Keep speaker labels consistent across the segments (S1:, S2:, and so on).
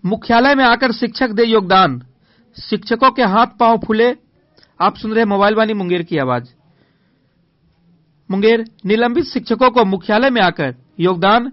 S1: मुख्यालय में आकर शिक्षक दे योगदान, शिक्षकों के हाथ पांव फूले। आप सुन रहे मोबाइल वाणी मुंगेर की आवाज। मुंगेर, निलंबित शिक्षकों को मुख्यालय में आकर योगदान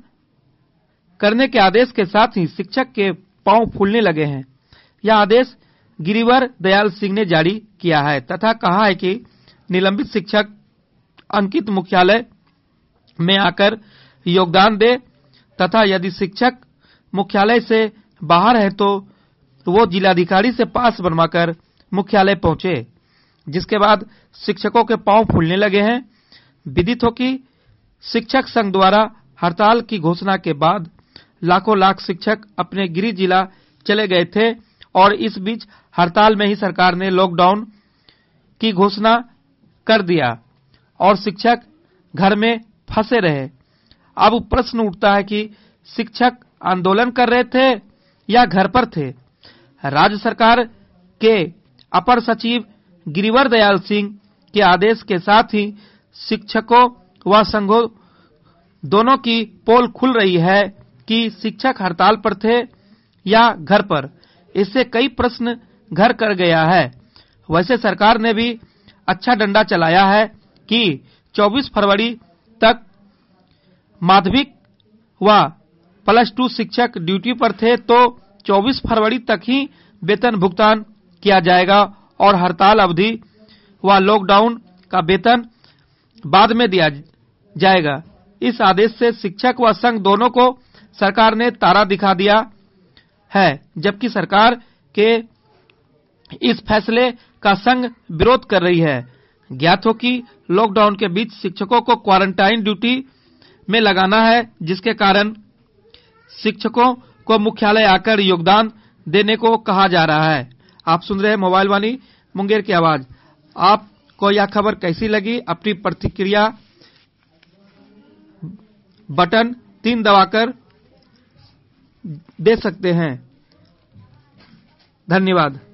S1: करने के आदेश के साथ ही शिक्षक के पांव फूलने लगे हैं। यह आदेश गिरिवर दयाल सिंह ने जारी किया है तथा कहा है कि निलंबित शिक्षक अंकित मुख्यालय में आकर योगदान दे तथा यदि शिक्षक मुख्यालय से बाहर है तो वो जिलाधिकारी से पास बनवाकर मुख्यालय पहुंचे, जिसके बाद शिक्षकों के पांव फूलने लगे हैं। विदित हो कि शिक्षक संघ द्वारा हड़ताल की घोषणा के बाद लाखों लाख शिक्षक अपने गृह जिला चले गए थे और इस बीच हड़ताल में ही सरकार ने लॉकडाउन की घोषणा कर दिया और शिक्षक घर में फंसे रहे। अब प्रश्न उठता है कि शिक्षक आंदोलन कर रहे थे या घर पर थे। राज्य सरकार के अपर सचिव गिरिवर दयाल सिंह के आदेश के साथ ही शिक्षकों व संघों दोनों की पोल खुल रही है कि शिक्षक हड़ताल पर थे या घर पर। इससे कई प्रश्न घर कर गया है। वैसे सरकार ने भी अच्छा डंडा चलाया है कि 24 फरवरी तक माध्यमिक व +2 शिक्षक ड्यूटी पर थे तो 24 फरवरी तक ही वेतन भुगतान किया जाएगा और हड़ताल अवधि व लॉकडाउन का वेतन बाद में दिया जाएगा। इस आदेश से शिक्षक व संघ दोनों को सरकार ने तारा दिखा दिया है, जबकि सरकार के इस फैसले का संघ विरोध कर रही है। ज्ञात हो कि लॉकडाउन के बीच शिक्षकों को क्वारंटाइन ड्यूटी में लगाना है, जिसके कारण शिक्षकों को मुख्यालय आकर योगदान देने को कहा जा रहा है। आप सुन रहे हैं मोबाइल वाणी मुंगेर की आवाज। आपको यह खबर कैसी लगी? अपनी प्रतिक्रिया बटन 3 दबाकर दे सकते हैं। धन्यवाद।